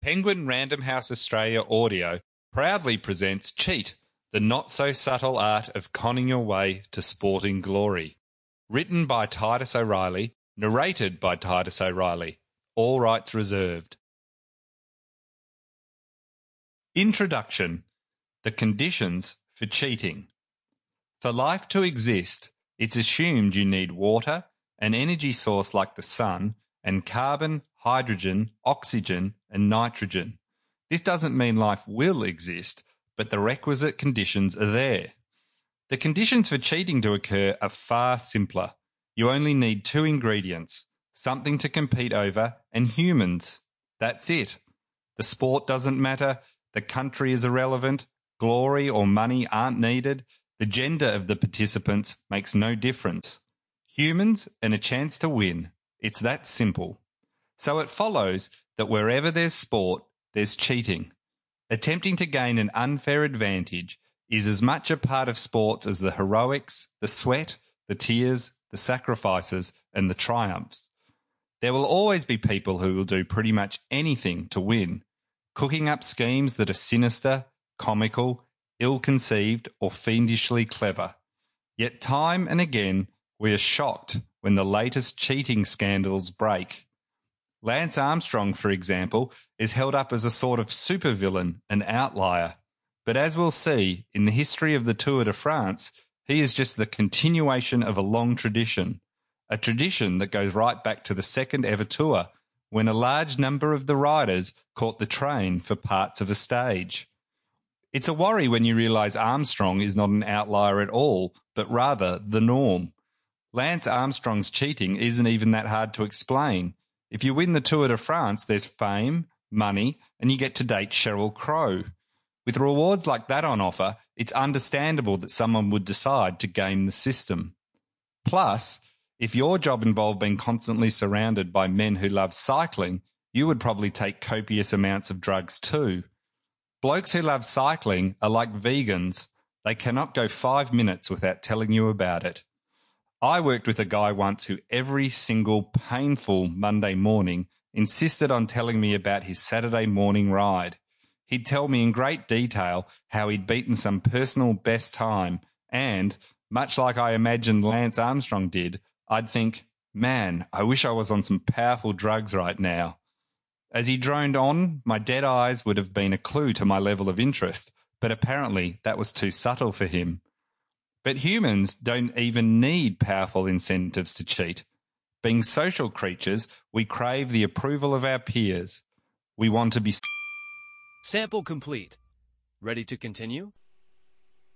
Penguin Random House Australia Audio proudly presents Cheat, the not-so-subtle art of conning your way to sporting glory. Written by Titus O'Reilly, narrated by Titus O'Reilly. All rights reserved. Introduction. The conditions for cheating. For life to exist, it's assumed you need water, an energy source like the sun, and carbon, hydrogen, oxygen, and nitrogen. This doesn't mean life will exist, but the requisite conditions are there. The conditions for cheating to occur are far simpler. You only need two ingredients, something to compete over, and humans. That's it. The sport doesn't matter, the country is irrelevant, glory or money aren't needed, the gender of the participants makes no difference. Humans and a chance to win. It's that simple. So it follows that wherever there's sport, there's cheating. Attempting to gain an unfair advantage is as much a part of sports as the heroics, the sweat, the tears, the sacrifices, and the triumphs. There will always be people who will do pretty much anything to win, cooking up schemes that are sinister, comical, ill-conceived, or fiendishly clever. Yet time and again, we are shocked when the latest cheating scandals break. Lance Armstrong, for example, is held up as a sort of supervillain, an outlier. But as we'll see, in the history of the Tour de France, he is just the continuation of a long tradition, a tradition that goes right back to the second ever tour, when a large number of the riders caught the train for parts of a stage. It's a worry when you realise Armstrong is not an outlier at all, but rather the norm. Lance Armstrong's cheating isn't even that hard to explain. If you win the Tour de France, there's fame, money, and you get to date Sheryl Crow. With rewards like that on offer, it's understandable that someone would decide to game the system. Plus, if your job involved being constantly surrounded by men who love cycling, you would probably take copious amounts of drugs too. Blokes who love cycling are like vegans. They cannot go 5 minutes without telling you about it. I worked with a guy once who every single painful Monday morning insisted on telling me about his Saturday morning ride. He'd tell me in great detail how he'd beaten some personal best time and, much like I imagined Lance Armstrong did, I'd think, man, I wish I was on some powerful drugs right now. As he droned on, my dead eyes would have been a clue to my level of interest, but apparently that was too subtle for him. But humans don't even need powerful incentives to cheat. Being social creatures, we crave the approval of our peers. We want to be... Sample complete. Ready to continue?